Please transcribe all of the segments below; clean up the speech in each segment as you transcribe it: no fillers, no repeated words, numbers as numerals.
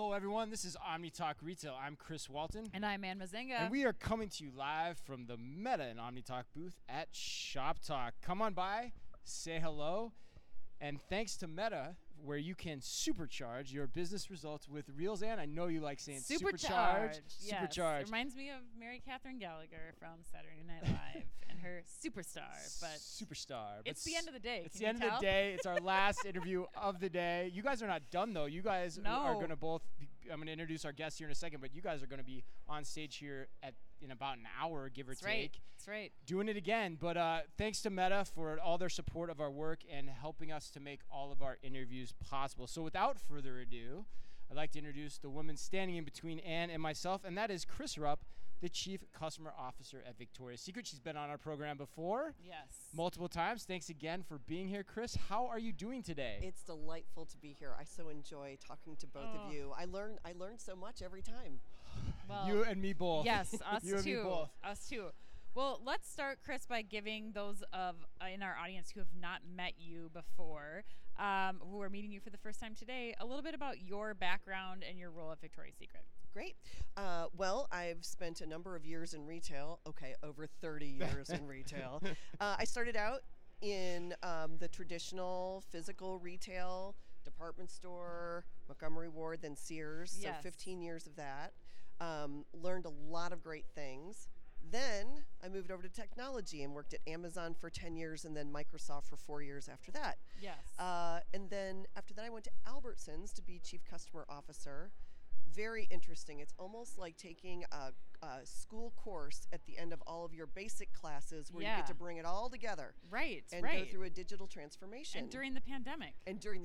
Hello, everyone. This is Omni Talk Retail. I'm Chris Walton. And I'm Ann Mazinga. And we are coming to you live from the Meta and Omni Talk booth at Shop Talk. Come on by, say hello, and thanks to Meta, where you can supercharge your business results with Reels. And I know you like saying supercharge. Yes. Supercharge. Reminds me of Mary Catherine Gallagher from Saturday Night Live and her superstar. But superstar. It's the end of the day. It's Can the end you of tell? the day. It's our last interview of the day. You guys are not done, though. You guys are going to both I'm going to introduce our guests here in a second, but you guys are going to be on stage here in about an hour, give or take. That's right. Doing it again. But thanks to Meta for all their support of our work and helping us to make all of our interviews possible. So without further ado, I'd like to introduce the woman standing in between Ann and myself, and that is Chris Rupp, the Chief Customer Officer at Victoria's Secret. She's been on our program before. Yes. Multiple times. Thanks again for being here, Chris. How are you doing today? It's delightful to be here. I so enjoy talking to both of you. I learn so much every time. Well, you and me both. Yes, us you too. And me both. Us too. Well, let's start, Chris, by giving those of in our audience who have not met you before, who are meeting you for the first time today, a little bit about your background and your role at Victoria's Secret. Great. Well, I've spent a number of years in retail. Okay, over 30 years in retail. I started out in the traditional physical retail, department store, Montgomery Ward, then Sears. Yes. So 15 years of that. Learned a lot of great things. Then I moved over to technology and worked at Amazon for 10 years and then Microsoft for 4 years after that. Yes. And then after that I went to Albertsons to be Chief Customer Officer. Very interesting. It's almost like taking a school course at the end of all of your basic classes where you get to bring it all together. Right, and go through a digital transformation. And during the pandemic.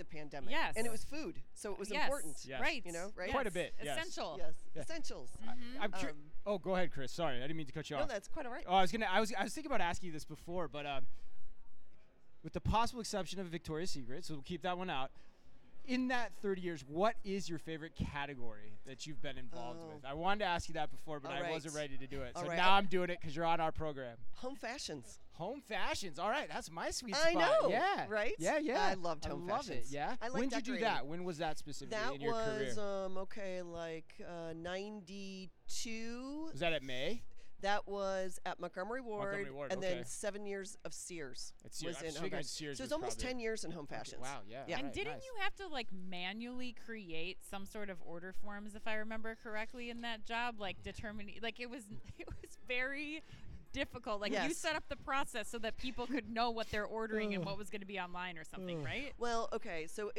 Yes. And it was food, so it was important. Yes. Right. You know, right? Quite a bit. Yes. Essential. Yes. Essentials. I'm go ahead, Chris. Sorry, I didn't mean to cut you off. No, that's quite all right. Oh, I was thinking about asking you this before, but with the possible exception of Victoria's Secret, so we'll keep that one out. In that 30 years, what is your favorite category that you've been involved with? I wanted to ask you that before, but I wasn't ready to do it. So now I'm doing it because you're on our program. Home fashions. Home fashions. All right, that's my sweet spot. I know. Yeah. Right? Yeah. I loved home fashions. I love it. Yeah. I like when did you do decorating. that? When was that specifically in your career? That was 92. Was that at May? That was at Montgomery Ward, okay. and then 7 years of Sears. At Sears. Was in home fashions. Sears so was it's almost probably 10 years in home fashions. Wow, yeah. Yeah. And right, didn't nice. you have to manually create some sort of order forms, if I remember correctly, in that job? Determining, it was very difficult. You Yes. set up the process so that people could know what they're ordering and what was going to be online or something, right? Well, okay, so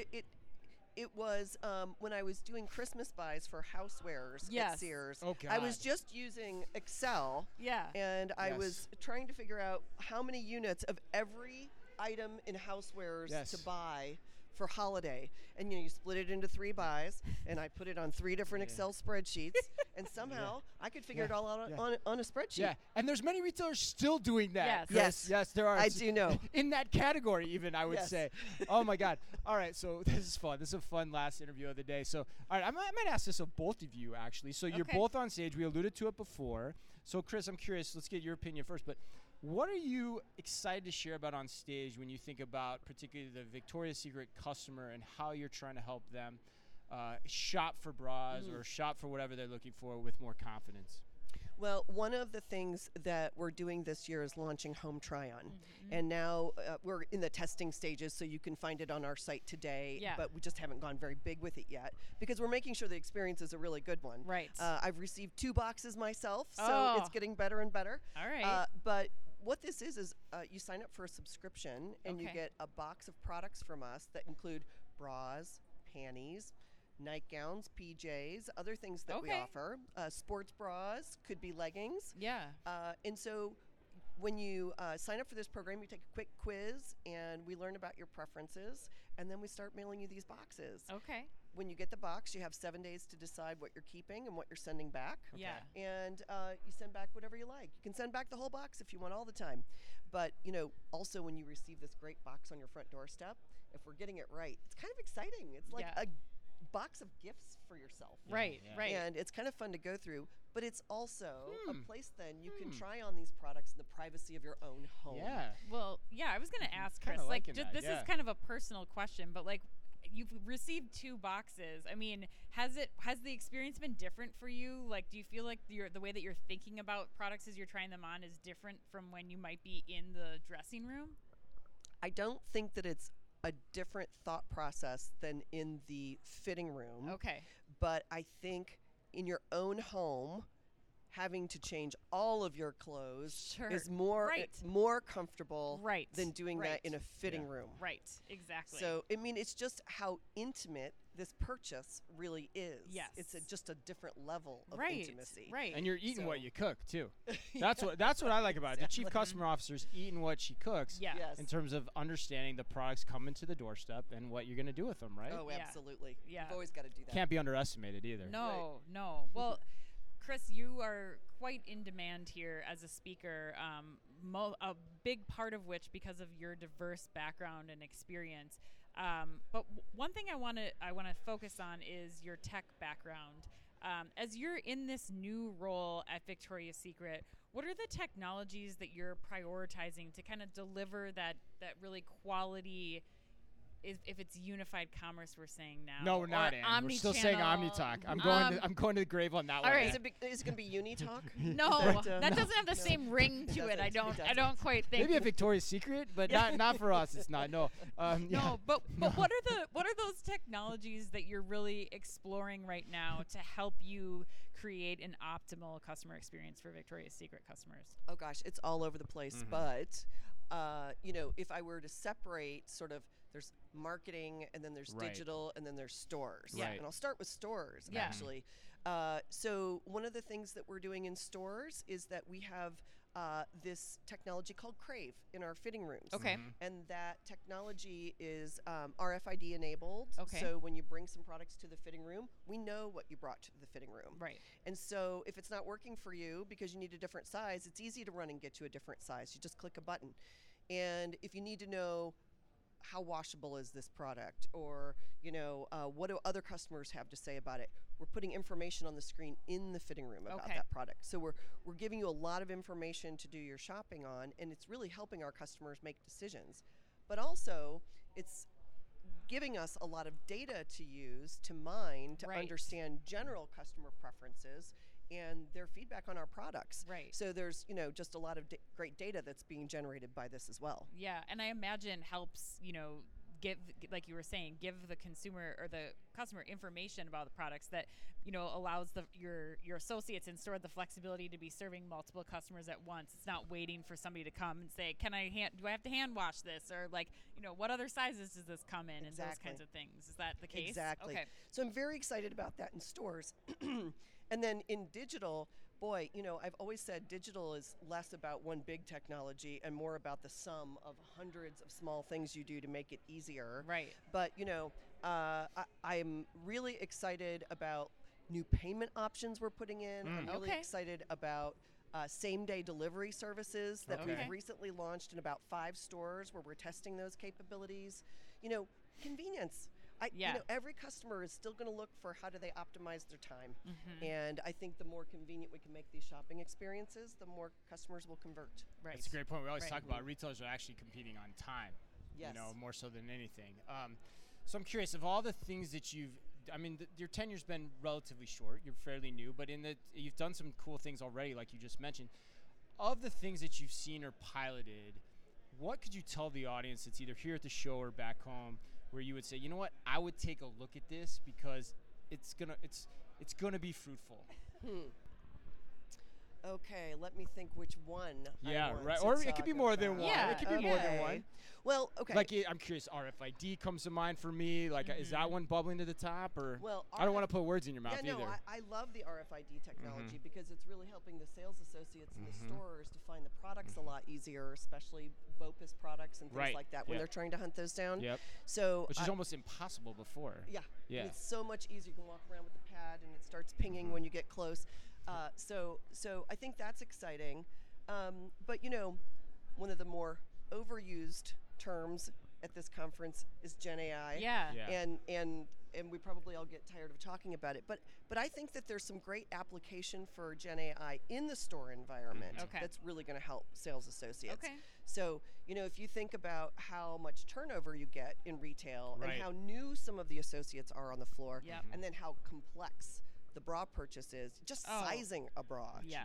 it was when I was doing Christmas buys for housewares at Sears. Oh, God. I was just using Excel. Yeah. And I was trying to figure out how many units of every item in housewares to buy for holiday. And you split it into 3 buys, and I put it on 3 different Excel spreadsheets, and somehow I could figure it all out on a spreadsheet. Yeah, and there's many retailers still doing that. Yes. Yes, there are. I do know. In that category, even, I would say. Oh, my God. All right, so this is fun. This is a fun last interview of the day. So, all right, I might ask this of both of you, actually. So you're both on stage. We alluded to it before. So, Chris, I'm curious. Let's get your opinion first. But what are you excited to share about on stage when you think about particularly the Victoria's Secret customer and how you're trying to help them shop for bras or shop for whatever they're looking for with more confidence? Well, one of the things that we're doing this year is launching Home Try-On. And now we're in the testing stages, so you can find it on our site today. Yeah. But we just haven't gone very big with it yet because we're making sure the experience is a really good one. Right. I've received 2 boxes myself, so it's getting better and better. All right. But what this is you sign up for a subscription, and you get a box of products from us that include bras, panties, nightgowns, PJs, other things that we offer. Sports bras, could be leggings. Yeah. And so when you sign up for this program, you take a quick quiz, and we learn about your preferences, and then we start mailing you these boxes. Okay. When you get the box, you have 7 days to decide what you're keeping and what you're sending back. Yeah. And you send back whatever you like. You can send back the whole box if you want all the time. But, also when you receive this great box on your front doorstep, if we're getting it right, it's kind of exciting. It's like a box of gifts for yourself. Right. And it's kind of fun to go through, but it's also a place then you can try on these products in the privacy of your own home. Yeah. Well, I was going to ask kinda Chris, liking that, this is kind of a personal question, but you've received 2 boxes. I mean, has the experience been different for you? Like, do you feel like the way that you're thinking about products as you're trying them on is different from when you might be in the dressing room? I don't think that it's a different thought process than in the fitting room. Okay. But I think in your own home, having to change all of your clothes is more comfortable than doing that in a fitting room. Right, exactly. So, I mean, it's just how intimate this purchase really is. Yes. It's just a different level of intimacy. Right. And you're eating what you cook, too. That's what I like about it. The chief customer officer's eating what she cooks in terms of understanding the products coming to the doorstep and what you're going to do with them, right? Oh, absolutely. Yeah. You've always got to do that. Can't be underestimated either. No. Well, Chris, you are quite in demand here as a speaker, a big part of which because of your diverse background and experience. But one thing I want to focus on is your tech background. As you're in this new role at Victoria's Secret, what are the technologies that you're prioritizing to kind of deliver that really quality? If it's unified commerce, we're saying now. No, we're not. We're still saying OmniTalk. I'm going to the grave on that one. All right. Is it going to be UniTalk? No, that doesn't have the same ring to it. I don't quite think. Maybe a Victoria's Secret, but not for us. It's not. No. No, but what are those technologies that you're really exploring right now to help you create an optimal customer experience for Victoria's Secret customers? Oh gosh, it's all over the place. But if I were to separate sort of, there's marketing, and then there's digital, and then there's stores. Right. And I'll start with stores, actually. So one of the things that we're doing in stores is that we have this technology called Crave in our fitting rooms. Okay. And that technology is RFID enabled. Okay. So when you bring some products to the fitting room, we know what you brought to the fitting room. Right. And so if it's not working for you because you need a different size, it's easy to run and get you a different size. You just click a button. And if you need to know how washable is this product, or what do other customers have to say about it, we're putting information on the screen in the fitting room about that product. So we're giving you a lot of information to do your shopping on, and it's really helping our customers make decisions. But also, it's giving us a lot of data to use, to mine, to understand general customer preferences and their feedback on our products. Right. So there's, just a lot of great data that's being generated by this as well. Yeah, and I imagine helps, give, like you were saying, give the consumer or the customer information about the products that, allows your associates in store the flexibility to be serving multiple customers at once. It's not waiting for somebody to come and say, do I have to hand wash this? Or what other sizes does this come in? Exactly. And those kinds of things. Is that the case? Exactly. Okay. So I'm very excited about that in stores. And then in digital, boy, I've always said digital is less about one big technology and more about the sum of hundreds of small things you do to make it easier. Right. But, I'm really excited about new payment options we're putting in. I'm really excited about same-day delivery services that we've recently launched in about 5 stores where we're testing those capabilities. Convenience. Every customer is still going to look for how do they optimize their time. And I think the more convenient we can make these shopping experiences, the more customers will convert. Right. That's a great point. We always talk about retailers are actually competing on time, yes. More so than anything. So I'm curious, of all the things that your tenure's been relatively short. You're fairly new, but you've done some cool things already, like you just mentioned. Of the things that you've seen or piloted, what could you tell the audience that's either here at the show or back home, where you would say, you know what, I would take a look at this because it's gonna be fruitful. Okay, let me think which one. Yeah, right. Or it could be more than one. Yeah, it could be more than one. Well, okay. Like, I'm curious, RFID comes to mind for me. Like, is that one bubbling to the top? Or I don't want to put words in your mouth either. I love the RFID technology because it's really helping the sales associates in the stores to find the products a lot easier, especially BOPUS products and things like that when they're trying to hunt those down. Yep. So which is almost impossible before. Yeah. Yeah. It's so much easier. You can walk around with the pad and it starts pinging when you get close. So I think that's exciting. But one of the more overused terms at this conference is Gen AI. Yeah. And we probably all get tired of talking about it. But I think that there's some great application for Gen AI in the store environment that's really going to help sales associates. Okay. So, if you think about how much turnover you get in retail and how new some of the associates are on the floor, and then how complex the bra purchase is, just sizing a bra. Yes.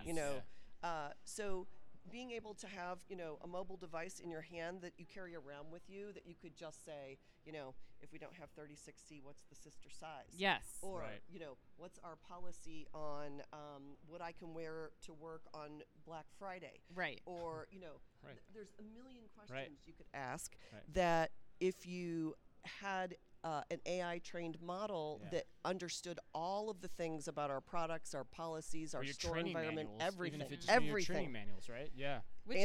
So being able to have, a mobile device in your hand that you carry around with you that you could just say, if we don't have 36C, what's the sister size? Yes. Or, what's our policy on what I can wear to work on Black Friday? Right. Or, there's a million questions you could ask that if you had an AI trained model that understood all of the things about our products, our policies, our store environment, everything. Even if it's your training manuals, right? Yeah.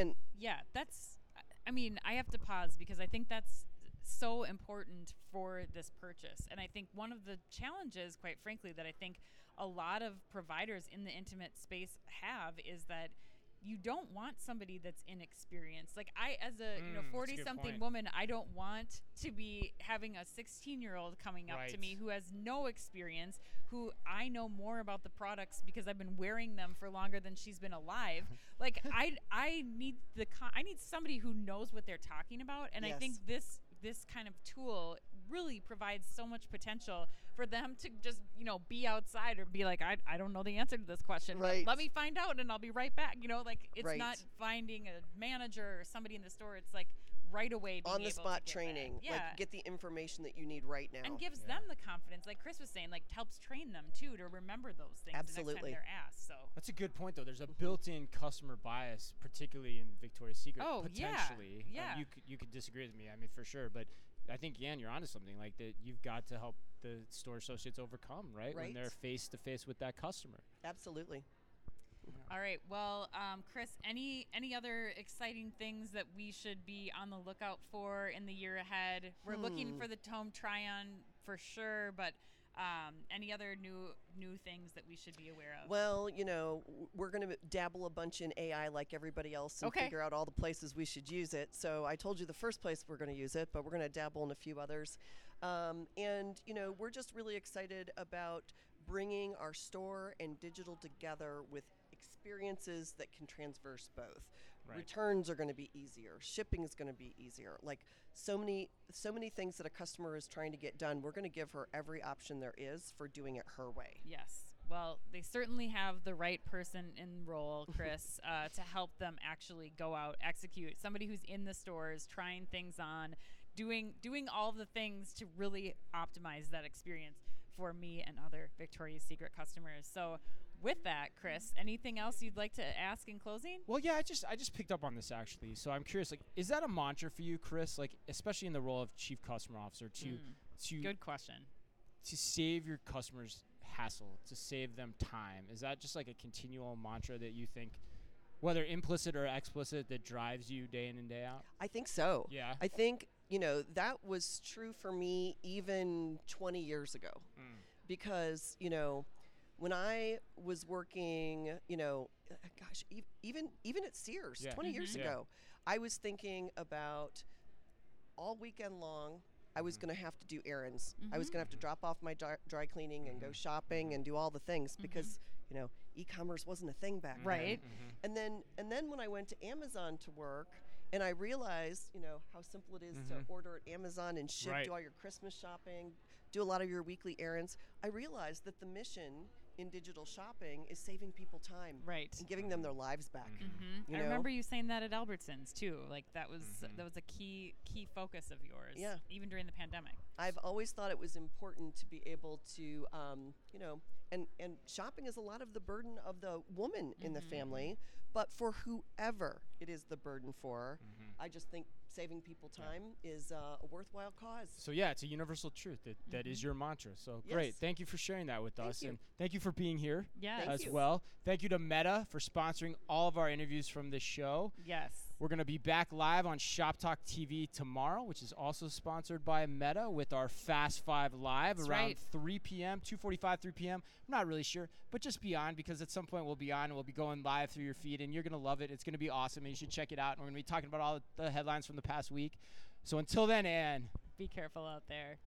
That's, I have to pause because I think that's so important for this purchase. And I think one of the challenges, quite frankly, that I think a lot of providers in the intimate space have is that you don't want somebody that's inexperienced. Like I, as a 40-something woman, I don't want to be having a 16-year-old coming up to me who has no experience, who I know more about the products because I've been wearing them for longer than she's been alive. Like I need somebody who knows what they're talking about, and I think this kind of tool really provides so much potential for them to just, be outside or be like, I don't know the answer to this question. Right. Let me find out and I'll be right back. It's not finding a manager or somebody in the store. It's like right away being on the spot training. Like get the information that you need right now. And gives them the confidence, like Chris was saying, like helps train them too to remember those things the next time they're asked. So that's a good point though. There's a built-in customer bias, particularly in Victoria's Secret. Potentially. Yeah. You could disagree with me, for sure, but I think, Yan, you're onto something like that. You've got to help the store associates overcome, right? When they're face to face with that customer. Absolutely. All right. Well, Chris, any other exciting things that we should be on the lookout for in the year ahead? We're looking for the home try-on for sure, but any other new things that we should be aware of? Well, we're going to dabble a bunch in AI like everybody else and figure out all the places we should use it. So I told you the first place we're going to use it, but we're going to dabble in a few others. And we're just really excited about bringing our store and digital together with experiences that can transverse both. Returns are going to be easier. Shipping is going to be easier. Like so many things that a customer is trying to get done, we're going to give her every option there is for doing it her way. Yes. Well, they certainly have the right person in role, Chris, to help them actually go out, execute. Somebody who's in the stores, trying things on, doing all the things to really optimize that experience for me and other Victoria's Secret customers. So with that, Chris, anything else you'd like to ask in closing? Well, yeah, I just picked up on this actually. So I'm curious, like, is that a mantra for you, Chris? Like, especially in the role of Chief Customer Officer, to good question. To save your customers hassle, to save them time. Is that just like a continual mantra that you think, whether implicit or explicit, that drives you day in and day out? I think so. Yeah. I think, that was true for me even 20 years ago. Because, when I was working, even at Sears 20 years ago, I was thinking about all weekend long, I was going to have to do errands. I was going to have to drop off my dry cleaning and go shopping and do all the things because, e-commerce wasn't a thing back then. Right. And then when I went to Amazon to work, and I realized, how simple it is to order at Amazon and ship, do all your Christmas shopping, do a lot of your weekly errands. I realized that the mission in digital shopping is saving people time, and giving them their lives back. I remember you saying that at Albertsons too. Like that was a key focus of yours. Yeah. Even during the pandemic. I've always thought it was important to be able to, and shopping is a lot of the burden of the woman in the family, but for whoever it is the burden for, I just think saving people time is a worthwhile cause. So yeah, it's a universal truth that is your mantra. So great. Thank you for sharing that with us. And thank you for being here as well. Thank you to Meta for sponsoring all of our interviews from this show. Yes. We're going to be back live on Shop Talk TV tomorrow, which is also sponsored by Meta, with our Fast 5 Live around 3 p.m., 2:45, 3 p.m. I'm not really sure, but just be on, because at some point we'll be on and we'll be going live through your feed, and you're going to love it. It's going to be awesome, and you should check it out. And we're going to be talking about all the headlines from the past week. So until then, Anne. Be careful out there.